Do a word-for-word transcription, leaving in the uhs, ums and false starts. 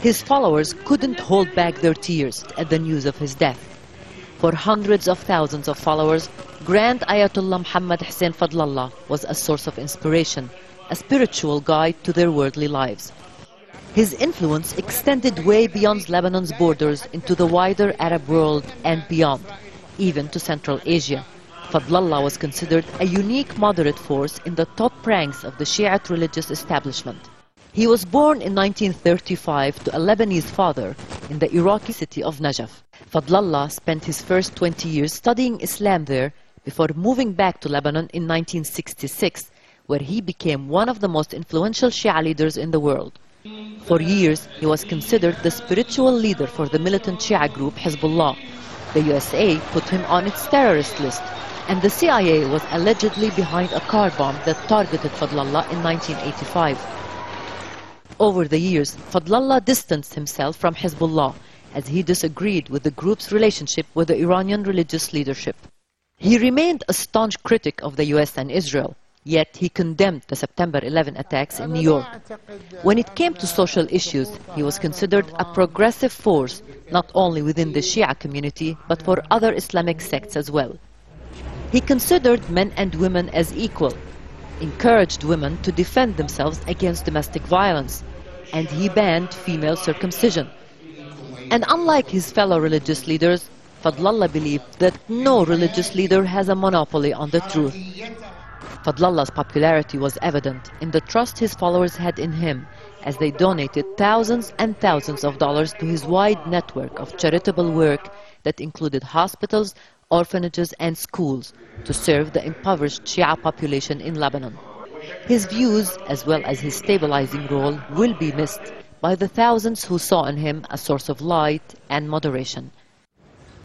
His followers couldn't hold back their tears at the news of his death. For hundreds of thousands of followers, Grand Ayatollah Muhammad Hussein Fadlallah was a source of inspiration, a spiritual guide to their worldly lives. His influence extended way beyond Lebanon's borders into the wider Arab world and beyond, even to Central Asia. Fadlallah was considered a unique moderate force in the top ranks of the Shiite religious establishment. He was born in nineteen thirty-five to a Lebanese father in the Iraqi city of Najaf. Fadlallah spent his first twenty years studying Islam there before moving back to Lebanon in nineteen sixty-six, where he became one of the most influential Shia leaders in the world. For years, he was considered the spiritual leader for the militant Shia group Hezbollah. The U S A put him on its terrorist list, and the C I A was allegedly behind a car bomb that targeted Fadlallah in nineteen eighty-five. Over the years, Fadlallah distanced himself from Hezbollah as he disagreed with the group's relationship with the Iranian religious leadership. He remained a staunch critic of the U S and Israel, yet he condemned the September eleventh attacks in New York. When it came to social issues, he was considered a progressive force, not only within the Shia community, but for other Islamic sects as well. He considered men and women as equal, encouraged women to defend themselves against domestic violence, and he banned female circumcision. And unlike his fellow religious leaders, Fadlallah believed that no religious leader has a monopoly on the truth. Fadlallah's popularity was evident in the trust his followers had in him, as they donated thousands and thousands of dollars to his wide network of charitable work that included hospitals, orphanages and schools to serve the impoverished Shia population in Lebanon. His views, as well as his stabilizing role, will be missed by the thousands who saw in him a source of light and moderation.